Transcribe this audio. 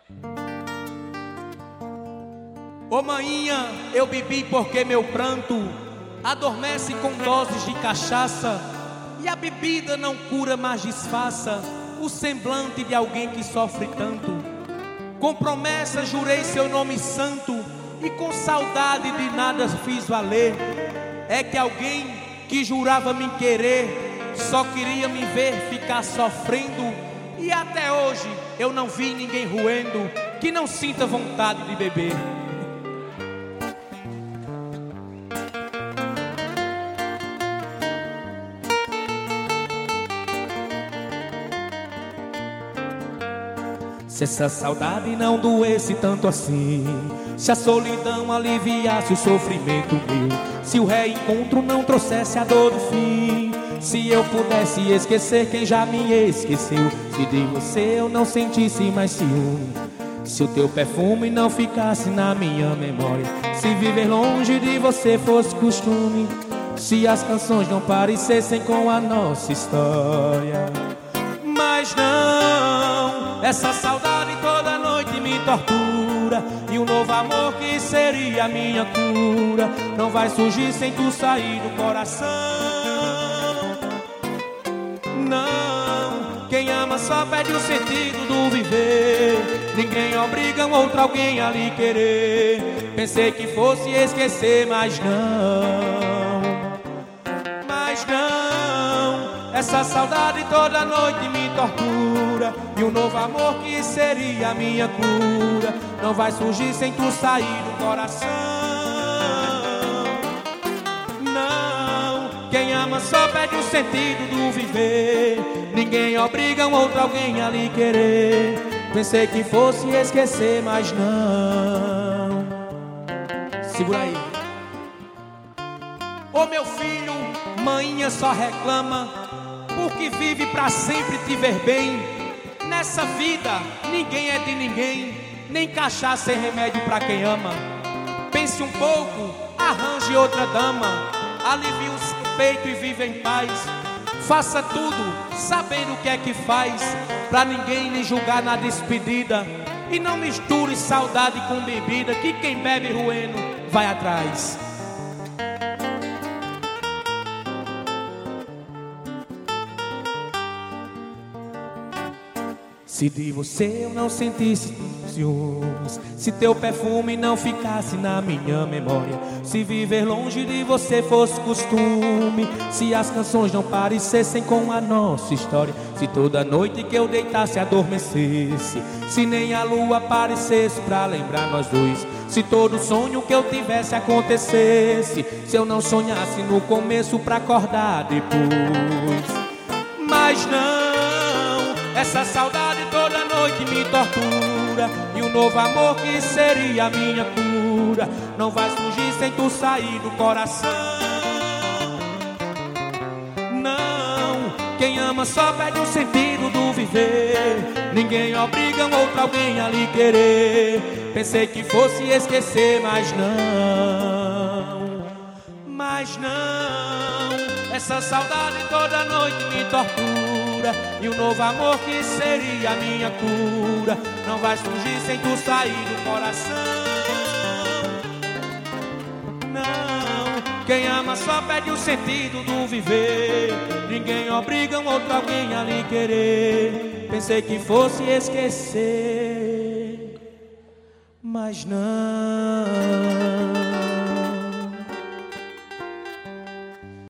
Ô maninha, eu bebi porque meu pranto adormece com doses de cachaça, e a bebida não cura, mas disfarça o semblante de alguém que sofre tanto. Com promessa jurei seu nome santo, e com saudade de nada fiz valer. É que alguém que jurava me querer só queria me ver ficar sofrendo, e até hoje eu não vi ninguém roendo que não sinta vontade de beber. Se essa saudade não doesse tanto assim, se a solidão aliviasse o sofrimento meu, se o reencontro não trouxesse a dor do fim, se eu pudesse esquecer quem já me esqueceu, se de você eu não sentisse mais ciúme, se o teu perfume não ficasse na minha memória, se viver longe de você fosse costume, se as canções não parecessem com a nossa história. Mas não, essa saudade toda noite me tortura, e um novo amor que seria a minha cura não vai surgir sem tu sair do coração. Não, quem ama só perde o sentido do viver, ninguém obriga um outro alguém a lhe querer. Pensei que fosse esquecer, mas não, essa saudade toda noite me tortura, e um novo amor que seria a minha cura não vai surgir sem tu sair do coração. Não, quem ama só perde o sentido do viver, ninguém obriga um outro alguém a lhe querer. Pensei que fosse esquecer, mas não. Segura aí. Ô meu filho, maninha só reclama porque vive pra sempre te ver bem. Nessa vida ninguém é de ninguém, nem cachaça é remédio pra quem ama. Pense um pouco, arranje outra dama, alivie o seu peito e viva em paz. Faça tudo sabendo o que é que faz, pra ninguém lhe julgar na despedida. E não misture saudade com bebida, que quem bebe roendo vai atrás. Se de você eu não sentisse ciúmes, se teu perfume não ficasse na minha memória, se viver longe de você fosse costume, se as canções não parecessem com a nossa história, se toda noite que eu deitasse adormecesse, se nem a lua aparecesse pra lembrar nós dois, se todo sonho que eu tivesse acontecesse, se eu não sonhasse no começo pra acordar depois. Mas não, essa saudade toda noite me tortura, e um novo amor que seria a minha cura não vai surgir sem tu sair do coração. Não, quem ama só perde o sentido do viver, ninguém obriga um outro alguém a lhe querer. Pensei que fosse esquecer, mas não, essa saudade toda noite me tortura, e um novo amor que seria a minha cura não vai surgir sem tu sair do coração. Não, quem ama só perde o sentido do viver, ninguém obriga um outro alguém a lhe querer. Pensei que fosse esquecer, mas não.